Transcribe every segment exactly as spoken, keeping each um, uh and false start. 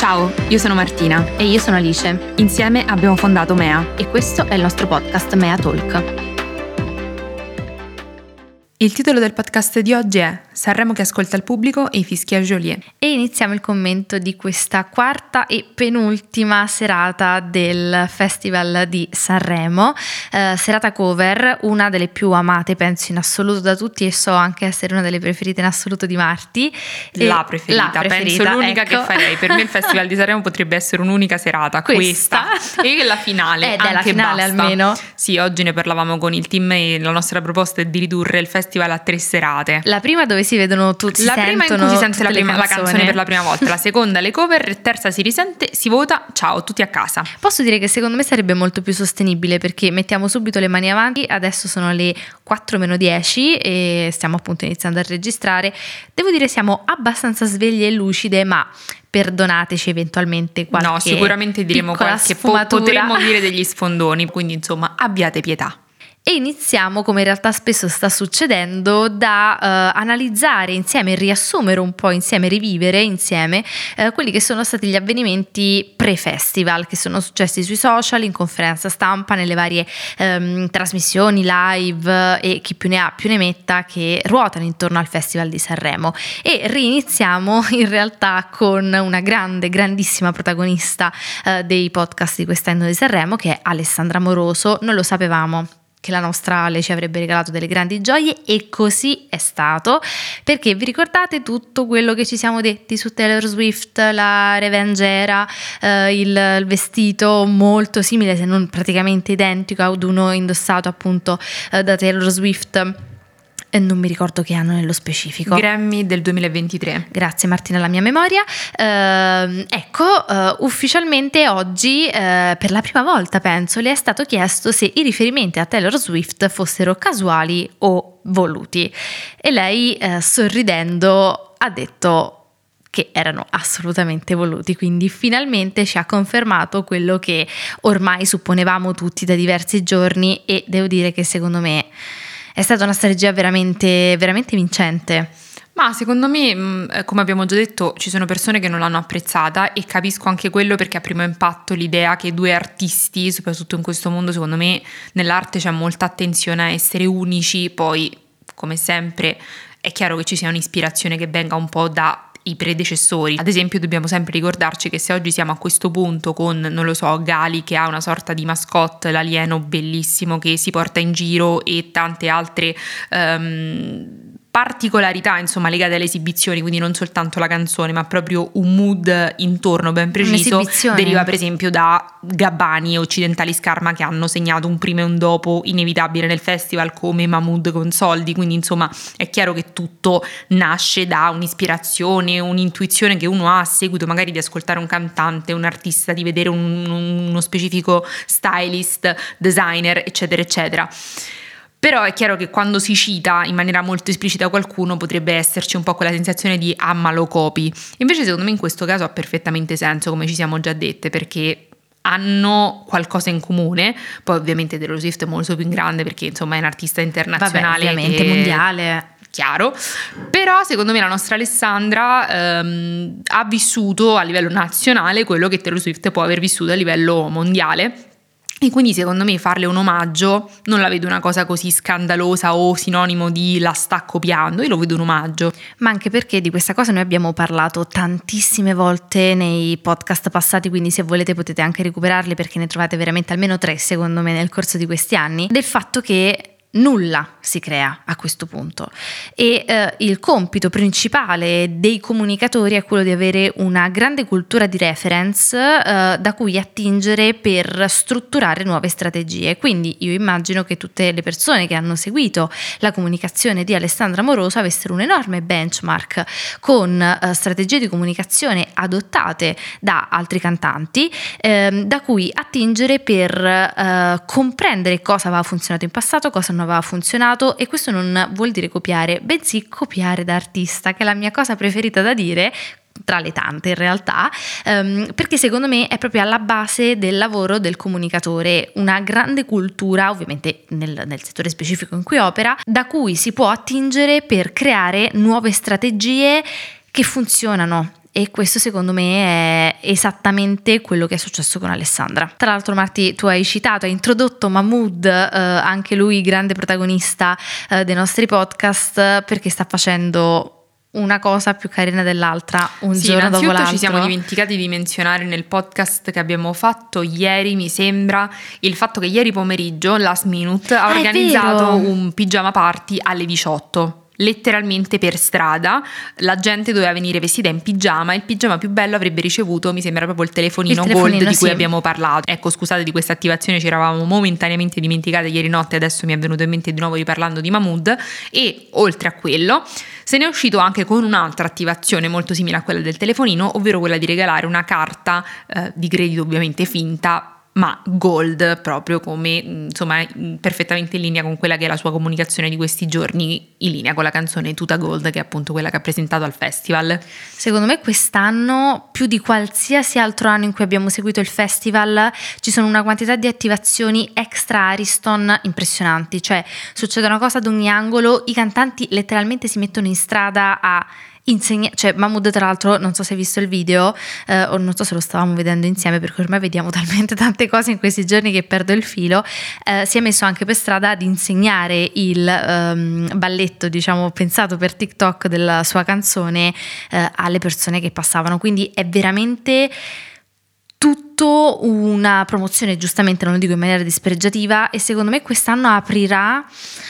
Ciao, io sono Martina. E io sono Alice. Insieme abbiamo fondato Mea. E questo è il nostro podcast Mea Talk. Il titolo del podcast di oggi è Sanremo che ascolta il pubblico e i fischi a Joliet. E iniziamo il commento di questa quarta e penultima serata del Festival di Sanremo, eh, serata cover, una delle più amate penso in assoluto da tutti e so anche essere una delle preferite in assoluto di Marti. La preferita, la preferita penso l'unica ecco. che farei. Per me il Festival di Sanremo potrebbe essere un'unica serata, questa, questa. E la finale, Ed è la finale basta. Almeno. Sì, oggi ne parlavamo con il team e la nostra proposta è di ridurre il festival a tre serate. La prima dove si vedono tutti, la si prima in cui si sente la, prima, la canzone per la prima volta, la seconda le cover, terza si risente, si vota, ciao, tutti a casa. Posso dire che secondo me sarebbe molto più sostenibile perché mettiamo subito le mani avanti, adesso sono le quattro meno dieci e stiamo appunto iniziando a registrare. Devo dire siamo abbastanza sveglie e lucide, ma perdonateci eventualmente qualche No, sicuramente diremo qualche po- potremmo dire degli sfondoni, quindi insomma abbiate pietà. E iniziamo, come in realtà spesso sta succedendo, da uh, analizzare insieme, riassumere un po' insieme, rivivere insieme uh, quelli che sono stati gli avvenimenti pre-festival che sono successi sui social, in conferenza stampa, nelle varie um, trasmissioni live e chi più ne ha più ne metta che ruotano intorno al Festival di Sanremo. E riniziamo in realtà con una grande, grandissima protagonista uh, dei podcast di quest'anno di Sanremo, che è Alessandra Moroso. Non lo sapevamo che la nostra Ale ci avrebbe regalato delle grandi gioie e così è stato, perché vi ricordate tutto quello che ci siamo detti su Taylor Swift, la Revenge era, eh, il, il vestito molto simile se non praticamente identico ad uno indossato appunto eh, da Taylor Swift. E non mi ricordo che anno nello specifico. Grammy del duemilaventitré. Grazie Martina, la mia memoria. Eh, ecco, eh, ufficialmente oggi, eh, per la prima volta penso, le è stato chiesto se i riferimenti a Taylor Swift fossero casuali o voluti. E lei, eh, sorridendo, ha detto che erano assolutamente voluti, quindi finalmente ci ha confermato quello che ormai supponevamo tutti da diversi giorni e devo dire che secondo me è stata una strategia veramente, veramente vincente. Ma secondo me, come abbiamo già detto, ci sono persone che non l'hanno apprezzata e capisco anche quello perché a primo impatto l'idea che due artisti, soprattutto in questo mondo, secondo me nell'arte c'è molta attenzione a essere unici, poi come sempre è chiaro che ci sia un'ispirazione che venga un po' da i predecessori. Ad esempio dobbiamo sempre ricordarci che se oggi siamo a questo punto con, non lo so, Gali che ha una sorta di mascotte, l'alieno bellissimo che si porta in giro e tante altre um, particolarità insomma legate alle esibizioni, quindi non soltanto la canzone ma proprio un mood intorno ben preciso, deriva per esempio da Gabbani e Occidentali Scarma che hanno segnato un prima e un dopo inevitabile nel festival come Mahmood con Soldi, quindi insomma è chiaro che tutto nasce da un'ispirazione, un'intuizione che uno ha a seguito magari di ascoltare un cantante, un artista, di vedere un, uno specifico stylist, designer eccetera eccetera. Però è chiaro che quando si cita in maniera molto esplicita qualcuno potrebbe esserci un po' quella sensazione di ah ma lo copi. Invece secondo me in questo caso ha perfettamente senso, come ci siamo già dette, perché hanno qualcosa in comune. Poi ovviamente Taylor Swift è molto più grande perché insomma è un artista internazionale. Vabbè, ovviamente che... mondiale. Chiaro, però secondo me la nostra Alessandra ehm, ha vissuto a livello nazionale quello che Taylor Swift può aver vissuto a livello mondiale. E quindi secondo me farle un omaggio non la vedo una cosa così scandalosa o sinonimo di la sta copiando, io lo vedo un omaggio. Ma anche perché di questa cosa noi abbiamo parlato tantissime volte nei podcast passati, quindi se volete potete anche recuperarli perché ne trovate veramente almeno tre secondo me nel corso di questi anni, del fatto che nulla si crea a questo punto e eh, il compito principale dei comunicatori è quello di avere una grande cultura di reference eh, da cui attingere per strutturare nuove strategie. Quindi io immagino che tutte le persone che hanno seguito la comunicazione di Alessandra Moroso avessero un enorme benchmark con eh, strategie di comunicazione adottate da altri cantanti eh, da cui attingere per eh, comprendere cosa aveva funzionato in passato, cosa non aveva funzionato, e questo non vuol dire copiare, bensì copiare da artista, che è la mia cosa preferita da dire tra le tante in realtà, um, perché secondo me è proprio alla base del lavoro del comunicatore, una grande cultura ovviamente nel, nel settore specifico in cui opera, da cui si può attingere per creare nuove strategie che funzionano e questo secondo me è esattamente quello che è successo con Alessandra. Tra l'altro Marti, tu hai citato, hai introdotto Mahmood, eh, anche lui grande protagonista eh, dei nostri podcast, perché sta facendo una cosa più carina dell'altra un sì, giorno dopo l'altro. Ci siamo dimenticati di menzionare nel podcast che abbiamo fatto ieri, mi sembra, il fatto che ieri pomeriggio Last Minute ha ah, organizzato un pigiama party alle diciotto. Letteralmente per strada la gente doveva venire vestita in pigiama, il pigiama più bello avrebbe ricevuto, mi sembra, proprio il telefonino, il telefonino gold di cui sì. abbiamo parlato. Ecco, scusate di questa attivazione, ci eravamo momentaneamente dimenticate ieri notte, adesso mi è venuto in mente di nuovo riparlando di Mahmood. E oltre a quello se ne è uscito anche con un'altra attivazione molto simile a quella del telefonino, ovvero quella di regalare una carta eh, di credito ovviamente finta, ma gold, proprio come, insomma, perfettamente in linea con quella che è la sua comunicazione di questi giorni, in linea con la canzone Tuta Gold, che è appunto quella che ha presentato al festival. Secondo me quest'anno, più di qualsiasi altro anno in cui abbiamo seguito il festival, ci sono una quantità di attivazioni extra Ariston impressionanti, cioè succede una cosa ad ogni angolo, i cantanti letteralmente si mettono in strada a insegna- cioè Mahmood, tra l'altro, non so se hai visto il video eh, o non so se lo stavamo vedendo insieme, perché ormai vediamo talmente tante cose in questi giorni che perdo il filo, eh, si è messo anche per strada ad insegnare il um, balletto, diciamo, pensato per TikTok della sua canzone eh, alle persone che passavano, quindi è veramente tutto una promozione, giustamente non lo dico in maniera dispregiativa, e secondo me quest'anno aprirà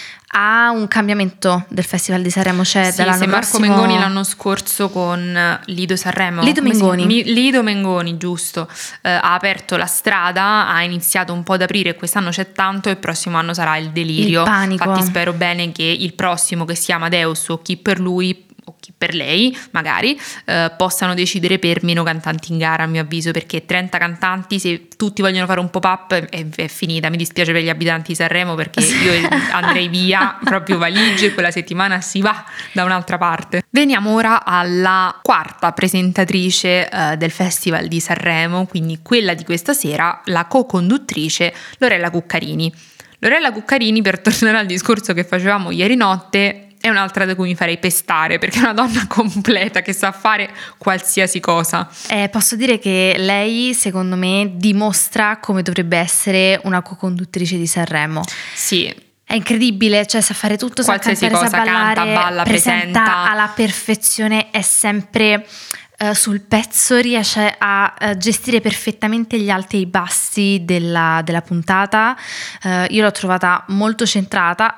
a un cambiamento del Festival di Sanremo. C'è sì, dall'anno se Marco prossimo... Mengoni l'anno scorso con Lido Sanremo Lido Mengoni si... Lido Mengoni, giusto, eh, ha aperto la strada, ha iniziato un po' ad aprire, quest'anno c'è tanto e il prossimo anno sarà il delirio, il panico. Infatti spero bene che il prossimo, che sia Amadeus o chi per lui o chi per lei magari, eh, possano decidere per meno cantanti in gara, a mio avviso, perché trenta cantanti, se tutti vogliono fare un pop-up è, è finita. Mi dispiace per gli abitanti di Sanremo, perché io andrei via, proprio valigie, quella settimana si va da un'altra parte. Veniamo ora alla quarta presentatrice eh, del Festival di Sanremo, quindi quella di questa sera, la co-conduttrice Lorella Cuccarini. Lorella Cuccarini, per tornare al discorso che facevamo ieri notte, è un'altra da cui mi farei pestare, perché è una donna completa che sa fare qualsiasi cosa. Eh, posso dire che lei, secondo me, dimostra come dovrebbe essere una co-conduttrice di Sanremo. Sì. È incredibile, cioè sa fare tutto, qualsiasi sa cantare, cosa, sa ballare, canta, balla, presenta presenta alla perfezione, è sempre uh, sul pezzo, riesce a uh, gestire perfettamente gli alti e i bassi della, della puntata. Uh, io l'ho trovata molto centrata,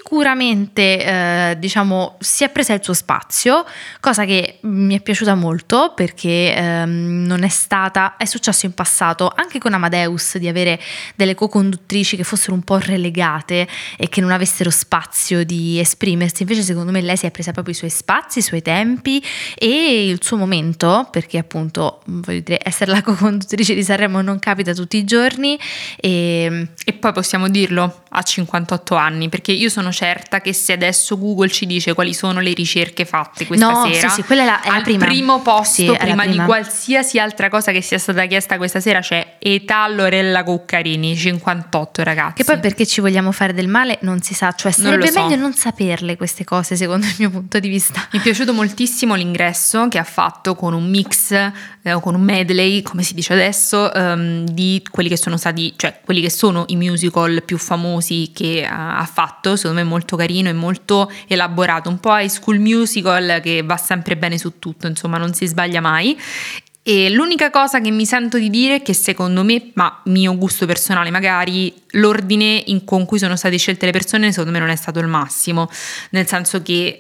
sicuramente uh, diciamo si è presa il suo spazio, cosa che mi è piaciuta molto, perché um, non è stata, è successo in passato anche con Amadeus di avere delle co-conduttrici che fossero un po' relegate e che non avessero spazio di esprimersi. Invece secondo me lei si è presa proprio i suoi spazi, i suoi tempi e il suo momento, perché appunto, voglio dire, essere la co-conduttrice di Sanremo non capita tutti i giorni. E, e poi possiamo dirlo, ha cinquantotto anni, perché io sono certa che se adesso Google ci dice quali sono le ricerche fatte questa no, sera, sì, sì, quella è la, è al la prima. primo posto, sì, prima, prima di qualsiasi altra cosa che sia stata chiesta questa sera, c'è età Lorella Cuccarini, cinquantotto, ragazzi. Che poi, perché ci vogliamo fare del male non si sa, cioè sarebbe so. meglio non saperle queste cose, secondo il mio punto di vista. Mi è piaciuto moltissimo l'ingresso che ha fatto con un mix eh, o con un medley, come si dice adesso, um, di quelli che sono stati, cioè quelli che sono i musical più famosi che uh, ha fatto. Secondo me molto carino e molto elaborato, un po' High School Musical, che va sempre bene su tutto, insomma non si sbaglia mai. E l'unica cosa che mi sento di dire è che secondo me, ma mio gusto personale magari, l'ordine in, con cui sono state scelte le persone secondo me non è stato il massimo, nel senso che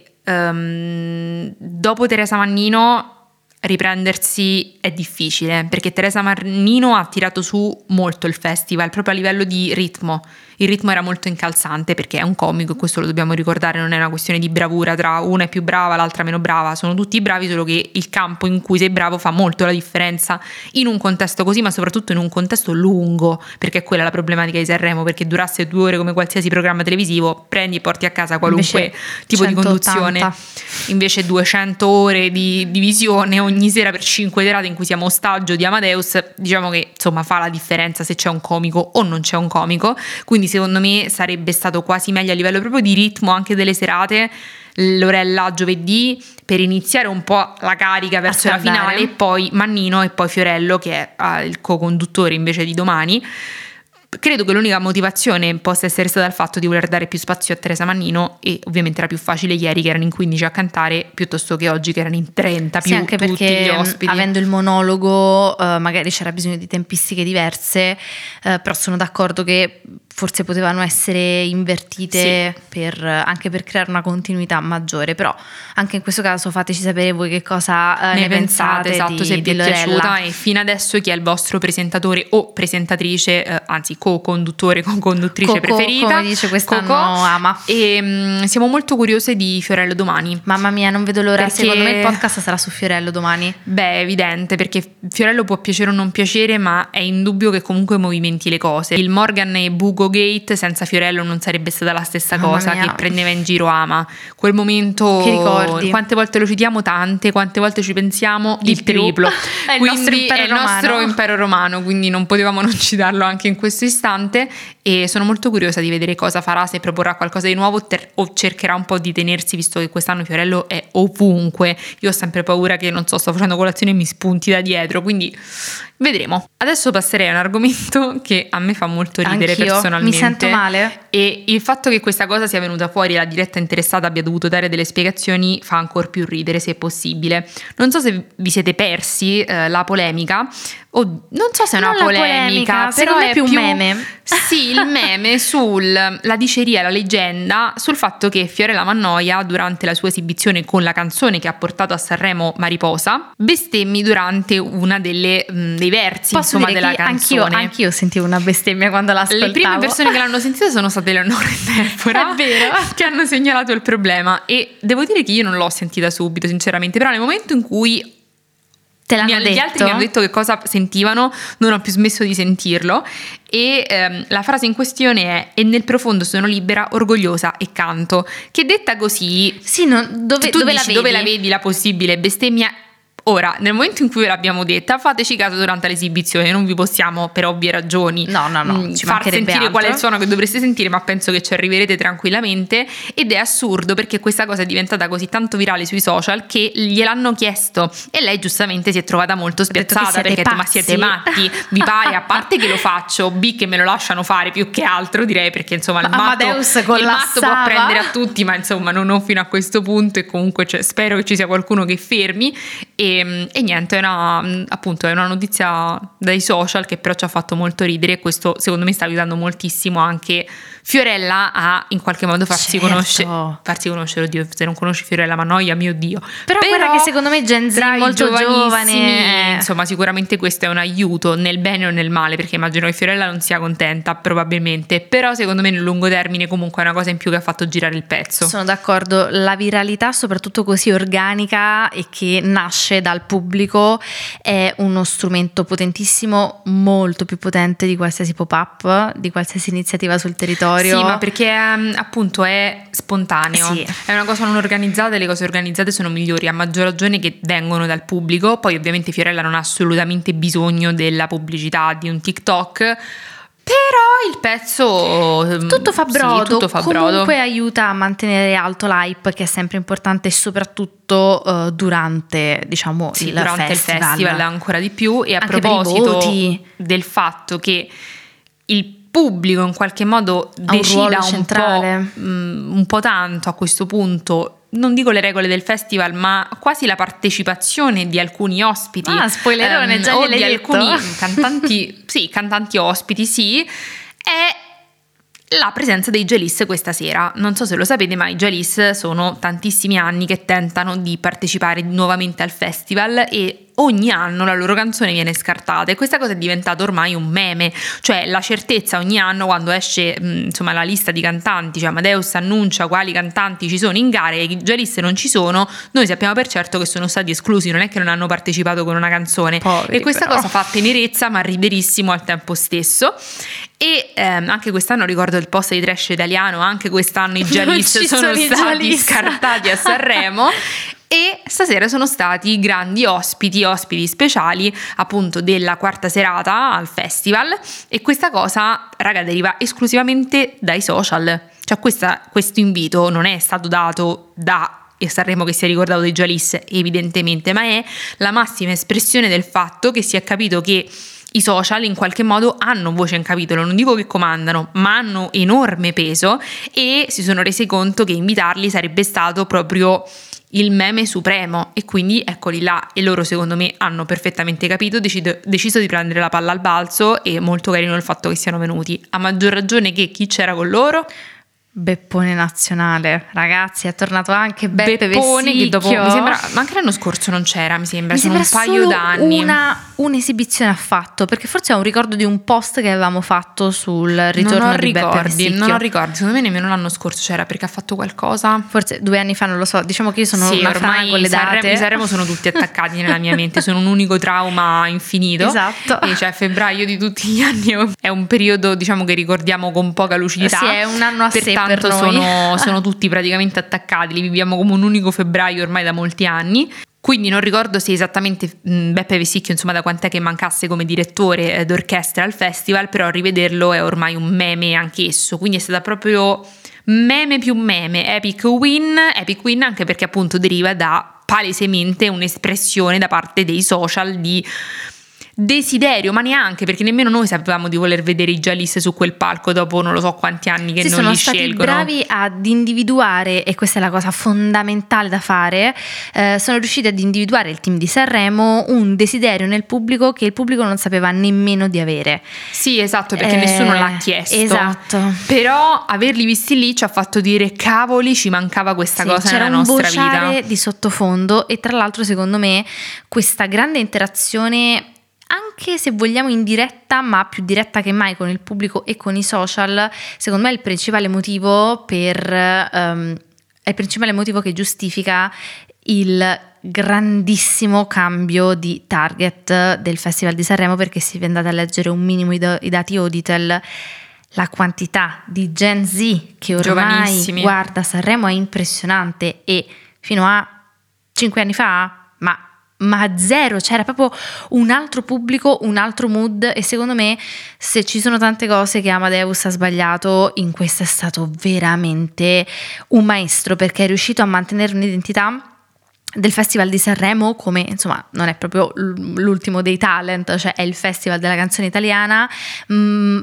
um, dopo Teresa Mannino riprendersi è difficile, perché Teresa Mannino ha tirato su molto il festival proprio a livello di ritmo. Il ritmo era molto incalzante, perché è un comico e questo lo dobbiamo ricordare, non è una questione di bravura tra una è più brava, l'altra meno brava, sono tutti bravi, solo che il campo in cui sei bravo fa molto la differenza in un contesto così, ma soprattutto in un contesto lungo, perché quella è la problematica di Sanremo, perché durasse due ore come qualsiasi programma televisivo, prendi e porti a casa qualunque invece tipo centottanta di conduzione, invece duecento ore di, di visione ogni sera per cinque serate in cui siamo ostaggio di Amadeus, diciamo che insomma fa la differenza se c'è un comico o non c'è un comico. Quindi secondo me sarebbe stato quasi meglio a livello proprio di ritmo anche delle serate Lorella giovedì per iniziare un po' la carica verso la finale, e poi Mannino e poi Fiorello che è il co-conduttore invece di Domani. Credo che l'unica motivazione possa essere stata il fatto di voler dare più spazio a Teresa Mannino, e ovviamente era più facile ieri che erano in quindici a cantare piuttosto che oggi che erano in trenta più sì, anche tutti perché gli ospiti. Avendo il monologo uh, magari c'era bisogno di tempistiche diverse, uh, però sono d'accordo che forse potevano essere invertite sì. per, anche per creare una continuità maggiore, però anche in questo caso fateci sapere voi che cosa uh, ne, ne pensate, esatto, di, se vi è Lorella. piaciuta, e fino adesso chi è il vostro presentatore o presentatrice, eh, anzi co-conduttore, co-conduttrice Coco, preferita, come dice quest'anno Coco. Ama. E um, siamo molto curiose di Fiorello Domani. Mamma mia, non vedo l'ora. Perché... secondo me il podcast sarà su Fiorello domani. Beh, è evidente, perché Fiorello può piacere o non piacere, ma è indubbio che comunque movimenti le cose. Il Morgan e Bugo Gate senza Fiorello non sarebbe stata la stessa Mamma cosa, mia. che prendeva in giro Ama. Quel momento, che ricordi? Quante volte lo citiamo? Tante. Quante volte ci pensiamo? Di il più. triplo. È il quindi nostro impero è il romano. nostro impero romano, quindi non potevamo non citarlo anche in questo istante, e sono molto curiosa di vedere cosa farà, se proporrà qualcosa di nuovo ter- o cercherà un po' di tenersi, visto che quest'anno Fiorello è ovunque. Io ho sempre paura che, non so, sto facendo colazione e mi spunti da dietro, quindi vedremo. Adesso passerei a un argomento che a me fa molto ridere. Anch'io, personalmente. mi sento male. E il fatto che questa cosa sia venuta fuori e la diretta interessata abbia dovuto dare delle spiegazioni fa ancora più ridere, se è possibile. Non so se vi siete persi eh, la polemica, o non so se è una non polemica, polemica, però è è più un più meme. Sì, il meme sul la diceria, la leggenda sul fatto che Fiorella Mannoia, durante la sua esibizione con la canzone che ha portato a Sanremo Mariposa, bestemmi durante una delle mh, dei versi, Posso insomma, dire della che canzone. Anch'io, anch'io sentivo una bestemmia quando l'ascoltavo. Le prime persone che l'hanno sentita sono state Eleonora e Tempora, è vero, che hanno segnalato il problema, e devo dire che io non l'ho sentita subito, sinceramente, però nel momento in cui te l'hanno mi, detto? gli altri mi hanno detto che cosa sentivano, non ho più smesso di sentirlo, e ehm, la frase in questione è: e nel profondo sono libera, orgogliosa e canto, che detta così, sì, non, dove, tu dove dici, la vedi? dove la vedi la possibile bestemmia? Ora, nel momento in cui ve l'abbiamo detta, fateci caso durante l'esibizione, non vi possiamo, per ovvie ragioni, no, no, no, mh, ci far mancherebbe sentire altro. qual è il suono che dovreste sentire, ma penso che ci arriverete tranquillamente. Ed è assurdo perché questa cosa è diventata così tanto virale sui social che gliel'hanno chiesto, e lei giustamente si è trovata molto spiazzata, perché ha detto: ma siete matti? Vi pare? A parte che lo faccio, B, che me lo lasciano fare più che altro, direi, perché insomma il matto, il matto può prendere a tutti, ma insomma non ho fino a questo punto, e comunque cioè, spero che ci sia qualcuno che fermi. E, e niente, è una, appunto è una notizia dai social che però ci ha fatto molto ridere, e questo secondo me sta aiutando moltissimo anche Fiorella a in qualche modo farsi certo. conoscere farsi conoscere. Oddio, se non conosci Fiorella Mannoia, mio Dio, però, però guarda che secondo me Gen Z è molto giovane, insomma sicuramente questo è un aiuto nel bene o nel male, perché immagino che Fiorella non sia contenta probabilmente, però secondo me nel lungo termine comunque è una cosa in più che ha fatto girare il pezzo. Sono d'accordo, la viralità soprattutto così organica e che nasce dal pubblico è uno strumento potentissimo, molto più potente di qualsiasi pop-up, di qualsiasi iniziativa sul territorio. Sì, ma perché um, appunto è spontaneo, sì. È una cosa non organizzata, e le cose organizzate sono migliori, a maggior ragione che vengono dal pubblico. Poi ovviamente Fiorella non ha assolutamente bisogno della pubblicità di un TikTok, però il pezzo tutto fa brodo, sì, tutto fa comunque brodo. aiuta a mantenere alto l'hype, che è sempre importante, soprattutto uh, durante, diciamo, sì, il durante festival. il festival ancora di più. E a anche proposito del fatto che il pubblico in qualche modo ha decida un, un po', um, un po' tanto a questo punto, non dico le regole del festival, ma quasi la partecipazione di alcuni ospiti. Ah, spoilerone, um, già o gliel'hai di detto? alcuni cantanti, sì, cantanti ospiti, sì, è la presenza dei Jalis questa sera. Non so se lo sapete, ma i Jalis sono tantissimi anni che tentano di partecipare nuovamente al festival, e ogni anno la loro canzone viene scartata, e questa cosa è diventata ormai un meme, cioè la certezza ogni anno quando esce mh, insomma la lista di cantanti, cioè Amadeus annuncia quali cantanti ci sono in gara, e i Jalis non ci sono, noi sappiamo per certo che sono stati esclusi, non è che non hanno partecipato con una canzone. Poveri, e questa però. cosa fa tenerezza ma riderissimo al tempo stesso. E ehm, anche quest'anno, ricordo il post di Trash Italiano, anche quest'anno i Jalis sono, sono stati i Jalis. scartati a Sanremo. E stasera sono stati grandi ospiti, ospiti speciali appunto della quarta serata al festival, e questa cosa, raga, deriva esclusivamente dai social. Cioè questa, questo invito non è stato dato da e Sanremo che si è ricordato di Jalis evidentemente, ma è la massima espressione del fatto che si è capito che i social in qualche modo hanno voce in capitolo, non dico che comandano, ma hanno enorme peso, e si sono resi conto che invitarli sarebbe stato proprio il meme supremo, e quindi eccoli là, e loro secondo me hanno perfettamente capito, decido, deciso di prendere la palla al balzo, e molto carino il fatto che siano venuti, a maggior ragione che chi c'era con loro? Beppone nazionale, ragazzi, è tornato anche Beppe Beppone Vesicchio. che dopo, mi sembra, ma anche l'anno scorso non c'era, mi sembra, mi sono sembra un paio solo d'anni. Una, un'esibizione ha fatto, perché forse è un ricordo di un post che avevamo fatto sul ritorno non ho di Beppe ricordi, Vesicchio. non ho ricordi, secondo me nemmeno l'anno scorso c'era, perché ha fatto qualcosa. Forse due anni fa, non lo so, diciamo che io sono sì, una frana ormai con le date. Sanremo, Sanremo sono tutti attaccati nella mia mente, sono un unico trauma infinito. Esatto. E cioè febbraio di tutti gli anni è un periodo, diciamo, che ricordiamo con poca lucidità. Sì, è un anno a sé per noi. sono sono tutti praticamente attaccati, li viviamo come un unico febbraio ormai da molti anni. Quindi non ricordo se esattamente mh, Beppe Vesicchio, insomma, da quant'è che mancasse come direttore eh, d'orchestra al festival, però rivederlo è ormai un meme anch'esso, quindi è stata proprio meme più meme, epic win, epic win anche perché appunto deriva da palesemente un'espressione da parte dei social di desiderio, ma neanche, perché nemmeno noi sapevamo di voler vedere i Jalis su quel palco dopo non lo so quanti anni che sì, non sono li stati scelgono. bravi ad individuare, e questa è la cosa fondamentale da fare, eh, sono riusciti ad individuare, il team di Sanremo, un desiderio nel pubblico che il pubblico non sapeva nemmeno di avere. Sì, esatto, perché eh, nessuno l'ha chiesto. Esatto. Però averli visti lì ci ha fatto dire cavoli, ci mancava questa sì, cosa nella nella nostra vita. C'era un vociare di sottofondo, e tra l'altro secondo me questa grande interazione, anche se vogliamo indiretta, ma più diretta che mai con il pubblico e con i social, secondo me è il principale motivo per um, è il principale motivo che giustifica il grandissimo cambio di target del Festival di Sanremo, perché se vi andate a leggere un minimo i, do- i dati Auditel, la quantità di Gen Z che ormai guarda Sanremo è impressionante, e fino a cinque anni fa, ma ma zero, c'era proprio un altro pubblico, un altro mood, e secondo me se ci sono tante cose che Amadeus ha sbagliato, in questo è stato veramente un maestro, perché è riuscito a mantenere un'identità del Festival di Sanremo, come insomma non è proprio l'ultimo dei talent, cioè è il festival della canzone italiana, mh,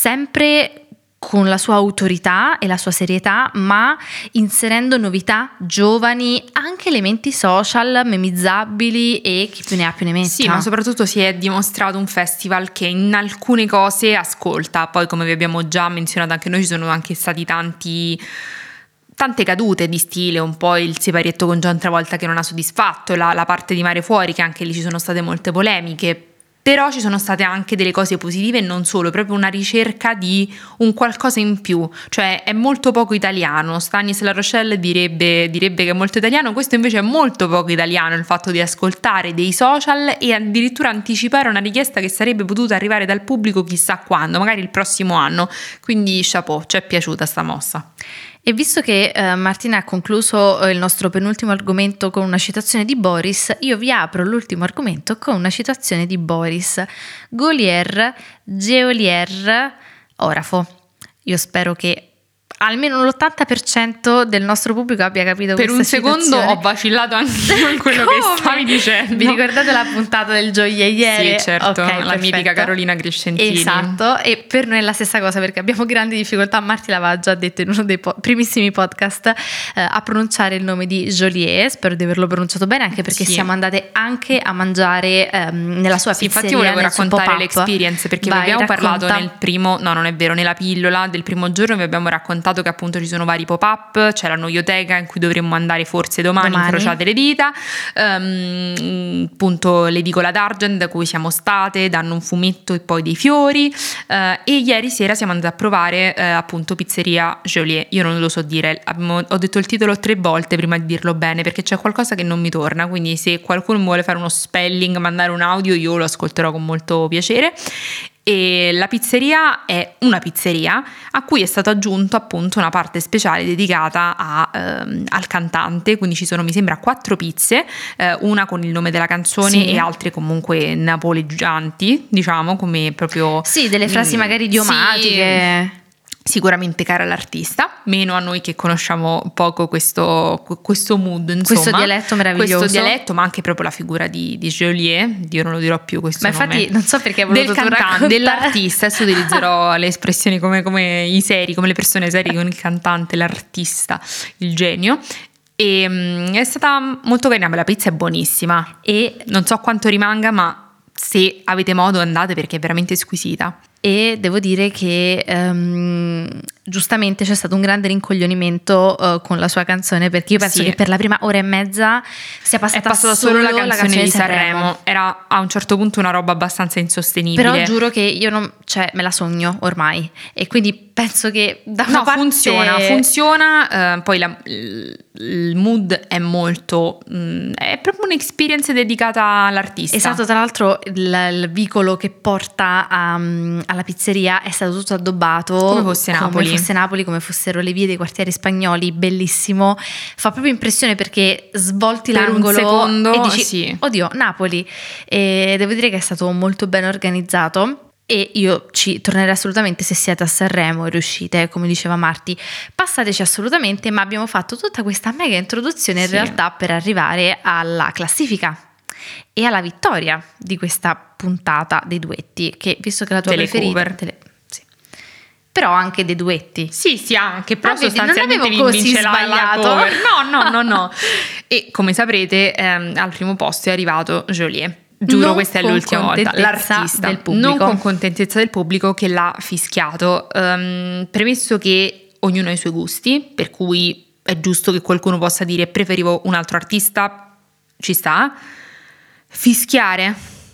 sempre con la sua autorità e la sua serietà, ma inserendo novità giovani, anche elementi social memizzabili, e chi più ne ha più ne metta. Sì, ma soprattutto si è dimostrato un festival che in alcune cose ascolta. Poi, come vi abbiamo già menzionato anche noi, ci sono anche stati tanti tante cadute di stile, un po' il siparietto con John Travolta che non ha soddisfatto, la, la parte di Mare Fuori, che anche lì ci sono state molte polemiche. Però ci sono state anche delle cose positive, e non solo, proprio una ricerca di un qualcosa in più, cioè è molto poco italiano. Stanis La Rochelle direbbe, direbbe che è molto italiano, questo invece è molto poco italiano, il fatto di ascoltare dei social e addirittura anticipare una richiesta che sarebbe potuta arrivare dal pubblico chissà quando, magari il prossimo anno, quindi chapeau, ci è piaciuta sta mossa. E visto che eh, Martina ha concluso eh, il nostro penultimo argomento con una citazione di Boris, io vi apro l'ultimo argomento con una citazione di Boris. Golier, Geolier, orafo. Io spero che almeno l'ottanta per cento del nostro pubblico abbia capito per questa un secondo citazione. Ho vacillato anche in quello che stavi dicendo. Vi ricordate la puntata del gioielliere? Sì, certo, okay, la perfetto. mitica Carolina Crescentini. Esatto, e per noi è la stessa cosa, perché abbiamo grandi difficoltà, Marti l'aveva già detto in uno dei po- primissimi podcast, eh, a pronunciare il nome di Joliet. Spero di averlo pronunciato bene, anche perché sì. siamo andate anche a mangiare ehm, nella sua sì, pizzeria. Infatti volevo nel suo raccontare pop-up. l'experience, perché Vai, vi abbiamo racconta. parlato nel primo, no non è vero, nella pillola del primo giorno vi abbiamo raccontato che appunto ci sono vari pop-up, c'è la Noioteca in cui dovremmo andare forse domani, domani. incrociate le dita, um, appunto l'edicola d'Argent da cui siamo state, danno un fumetto e poi dei fiori, uh, e ieri sera siamo andate a provare uh, appunto pizzeria Joliet. Io non lo so dire, abbiamo, ho detto il titolo tre volte prima di dirlo bene, perché c'è qualcosa che non mi torna, quindi se qualcuno vuole fare uno spelling, mandare un audio, io lo ascolterò con molto piacere. e la pizzeria è una pizzeria a cui è stato aggiunto appunto una parte speciale dedicata a, ehm, al cantante, quindi ci sono mi sembra quattro pizze, eh, una con il nome della canzone sì. e altre comunque napoleggianti, diciamo, come proprio sì, delle frasi magari idiomatiche. Sì. Sicuramente cara all'artista, meno a noi che conosciamo poco questo, questo mood, insomma. Questo dialetto meraviglioso. Questo dialetto, ma anche proprio la figura di, di Joliet, io non lo dirò più questo ma nome. Ma infatti non so perché hai voluto del cantante, dell'artista, adesso utilizzerò le espressioni come, come i seri, come le persone serie con il cantante, l'artista, il genio. E um, è stata molto carina, la pizza è buonissima e non so quanto rimanga, ma se avete modo andate perché è veramente squisita. E devo dire che um, giustamente c'è stato un grande rincoglionimento uh, con la sua canzone, perché io penso sì. che per la prima ora e mezza sia passata, è passata solo, solo la canzone, la canzone di Sanremo. Sanremo Era a un certo punto una roba abbastanza insostenibile, però giuro che io non, cioè me la sogno ormai, e quindi penso che da una no, parte funziona funziona uh, poi la, il mood è molto mh, è proprio un'experience dedicata all'artista. Esatto, tra l'altro il, il vicolo che porta a, alla pizzeria è stato tutto addobbato come fosse Napoli come fosse Napoli, come fossero le vie dei quartieri spagnoli, bellissimo, fa proprio impressione perché svolti per l'angolo un secondo e dici sì. oddio, Napoli, e devo dire che è stato molto ben organizzato. E io ci tornerei assolutamente se siete a Sanremo e riuscite, come diceva Marti, passateci assolutamente, ma abbiamo fatto tutta questa mega introduzione in sì. realtà per arrivare alla classifica e alla vittoria di questa puntata dei duetti, che visto che la tua delle preferita cover. Tele, sì. Però anche dei duetti. Sì, sì, anche, però ah, vedi, sostanzialmente non avevo così vince sbagliato. La, la cover. No, no, no, no. E come saprete ehm, al primo posto è arrivato Joliet. Giuro, non questa è l'ultima volta. L'artista, del pubblico. Non con contentezza del pubblico, che l'ha fischiato. Um, premesso che ognuno ha i suoi gusti, per cui è giusto che qualcuno possa dire preferivo un altro artista, ci sta. Fischiare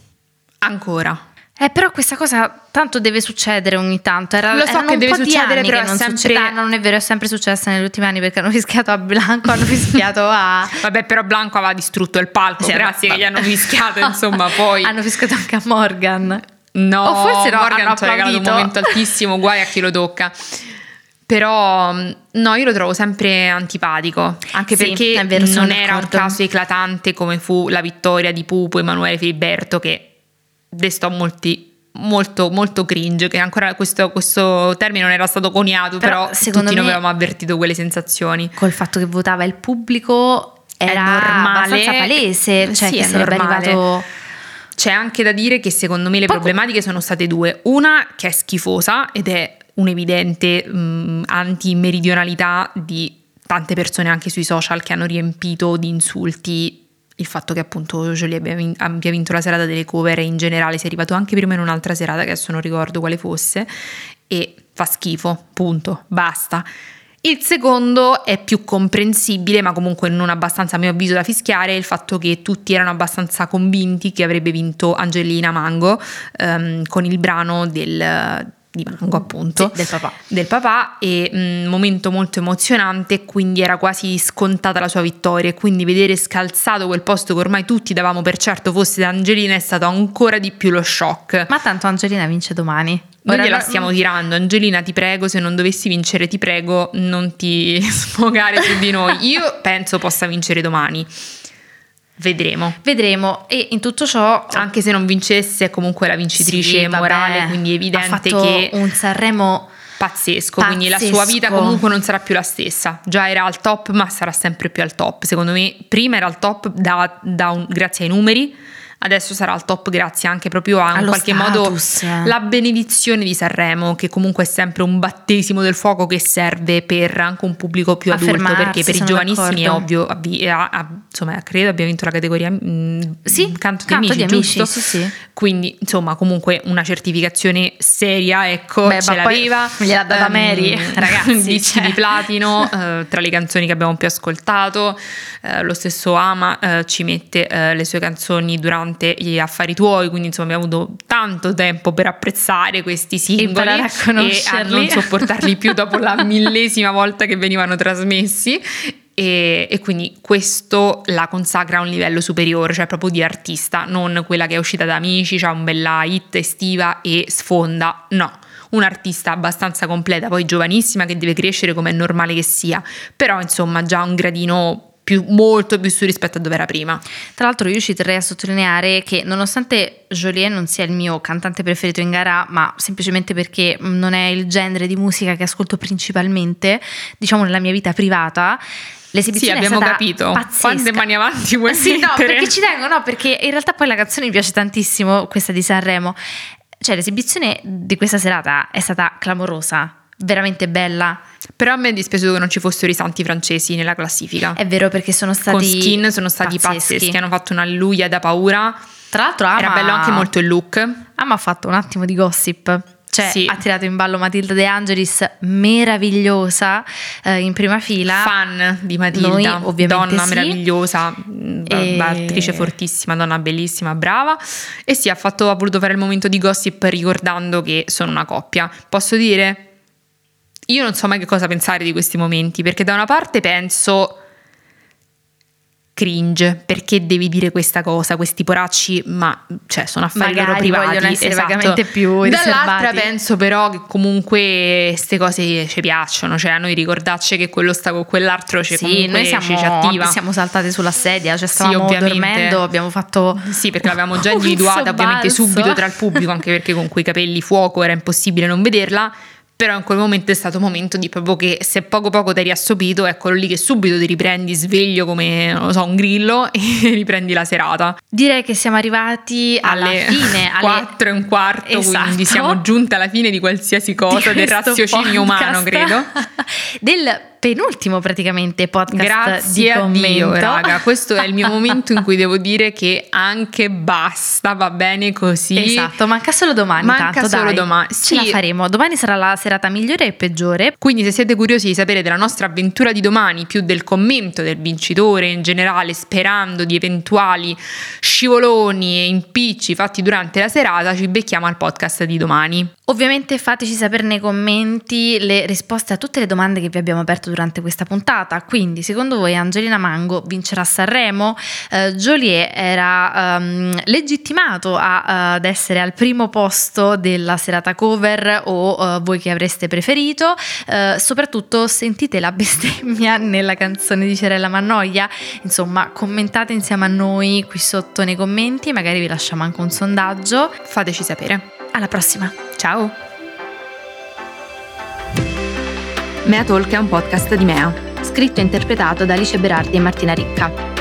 ancora. Eh, però questa cosa tanto deve succedere ogni tanto. Era, Lo so che deve succedere, però che non sempre... succede. Non è vero, è sempre successo negli ultimi anni, perché hanno fischiato a Blanco, hanno fischiato a... Vabbè, però Blanco aveva distrutto il palco, sì, grazie ma... che gli hanno fischiato, insomma, poi... Hanno fischiato anche a Morgan. No, o forse no, Morgan ci ha regalato un momento altissimo, guai a chi lo tocca. Però no, io lo trovo sempre antipatico, anche sì, perché è vero, non d'accordo. Era un caso eclatante come fu la vittoria di Pupo Emanuele Filiberto, che destò molti molto molto cringe, che ancora questo, questo termine non era stato coniato, però, però tutti noi avevamo avvertito quelle sensazioni. Col fatto che votava il pubblico era normale, abbastanza palese, cioè sì, che sarebbe arrivato... C'è anche da dire che secondo me le Poco. problematiche sono state due. Una che è schifosa ed è un'evidente mh, anti-meridionalità di tante persone anche sui social, che hanno riempito di insulti il fatto che appunto Joliet abbia, vin- abbia vinto la serata delle cover, e in generale sia arrivato anche prima in un'altra serata che adesso non ricordo quale fosse, e fa schifo, punto, basta. Il secondo è più comprensibile, ma comunque non abbastanza a mio avviso da fischiare, il fatto che tutti erano abbastanza convinti che avrebbe vinto Angelina Mango um, con il brano del... di Mango, appunto, sì, del papà del papà e un momento molto emozionante, quindi era quasi scontata la sua vittoria, e quindi vedere scalzato quel posto che ormai tutti davamo per certo fosse da Angelina è stato ancora di più lo shock. Ma tanto Angelina vince domani. Noi Ora gliela no... stiamo tirando. Angelina, ti prego, se non dovessi vincere, ti prego, non ti sfogare su di noi. Io penso possa vincere domani. Vedremo. Vedremo. E in tutto ciò, anche se non vincesse, è comunque la vincitrice sì, morale, vabbè, quindi è evidente ha fatto che un Sanremo pazzesco, pazzesco, quindi la sua vita comunque non sarà più la stessa. Già era al top, ma sarà sempre più al top. Secondo me prima era al top da, da un, grazie ai numeri, adesso sarà al top grazie anche proprio a in qualche status. modo la benedizione di Sanremo, che comunque è sempre un battesimo del fuoco che serve per anche un pubblico più adulto, perché per i giovanissimi d'accordo. È ovvio, a, a, insomma credo abbia vinto la categoria mh, sì, canto, canto di amici, di amici giusto? Sì, sì. Quindi insomma comunque una certificazione seria, ecco. Beh, ce l'aveva, gliel'ha data um, Mary, ragazzi, dischi cioè. di platino uh, tra le canzoni che abbiamo più ascoltato. Uh, lo stesso Ama uh, ci mette uh, le sue canzoni durante gli affari tuoi, quindi insomma abbiamo avuto tanto tempo per apprezzare questi singoli a e a non sopportarli più dopo la millesima volta che venivano trasmessi. e, e quindi questo la consacra a un livello superiore, cioè proprio di artista, non quella che è uscita da Amici, c'ha un bella hit estiva e sfonda, no, un'artista abbastanza completa, poi giovanissima, che deve crescere come è normale che sia, però insomma già un gradino più, molto più su rispetto a dove era prima. Tra l'altro io ci terrei a sottolineare che nonostante Geolier non sia il mio cantante preferito in gara, ma semplicemente perché non è il genere di musica che ascolto principalmente, diciamo nella mia vita privata, l'esibizione sì, abbiamo è stata capito. pazzesca. Quante mani avanti vuoi sì, mettere? No, perché ci tengo, no, perché in realtà poi la canzone mi piace tantissimo, questa di Sanremo. Cioè l'esibizione di questa serata è stata clamorosa, veramente bella. Però a me è dispiaciuto che non ci fossero i santi francesi nella classifica. È vero, perché sono stati con Skin sono stati pazzeschi. pazzeschi, hanno fatto un alleluia da paura. Tra l'altro Ama, era bello anche molto il look. Ama ha fatto un attimo di gossip, cioè sì. ha tirato in ballo Matilda De Angelis, meravigliosa, eh, in prima fila. Fan di Matilda, Noi, ovviamente donna sì. meravigliosa, e... attrice fortissima, donna bellissima, brava. E sì, ha, fatto, ha voluto fare il momento di gossip ricordando che sono una coppia. Posso dire... Io non so mai che cosa pensare di questi momenti, perché da una parte penso cringe, perché devi dire questa cosa, questi poracci, ma cioè sono affari magari loro privati, vogliono essere esatto. vagamente più riservati. Dall'altra penso però che comunque queste cose ci piacciono, cioè a noi ricordarci che quello sta con quell'altro, cioè sì, comunque noi siamo, ci attiva. siamo saltate sulla sedia, cioè stavamo sì, dormendo, abbiamo fatto sì, perché l'avevamo già individuata ovviamente subito tra il pubblico, anche perché con quei capelli fuoco era impossibile non vederla. Però in quel momento è stato un momento di proprio che se poco poco ti eri assopito, è quello lì che subito ti riprendi sveglio come, non lo so, un grillo e riprendi la serata. Direi che siamo arrivati alla alle fine, alle quattro e un quarto, esatto. Quindi siamo giunti alla fine di qualsiasi cosa, del raziocinio podcast. umano, credo. Del penultimo praticamente podcast Grazie di a commento. Dio, raga, questo è il mio momento in cui devo dire che anche basta, va bene così. Esatto, manca solo domani. Manca tanto, solo dai. domani. Ce sì. la faremo. Domani sarà la serata migliore e peggiore. Quindi se siete curiosi di sapere della nostra avventura di domani, più del commento del vincitore in generale, sperando di eventuali scivoloni e impicci fatti durante la serata, ci becchiamo al podcast di domani. Ovviamente fateci sapere nei commenti le risposte a tutte le domande che vi abbiamo aperto durante questa puntata. Quindi secondo voi Angelina Mango vincerà Sanremo? Uh, Geolier era um, legittimato a, uh, ad essere al primo posto della serata cover o uh, voi che avreste preferito? Uh, soprattutto sentite la bestemmia nella canzone di Cerella Mannoia? Insomma, commentate insieme a noi qui sotto nei commenti, magari vi lasciamo anche un sondaggio. Fateci sapere. Alla prossima. Ciao! Mea Talk è un podcast di Mea, scritto e interpretato da Alice Berardi e Martina Ricca.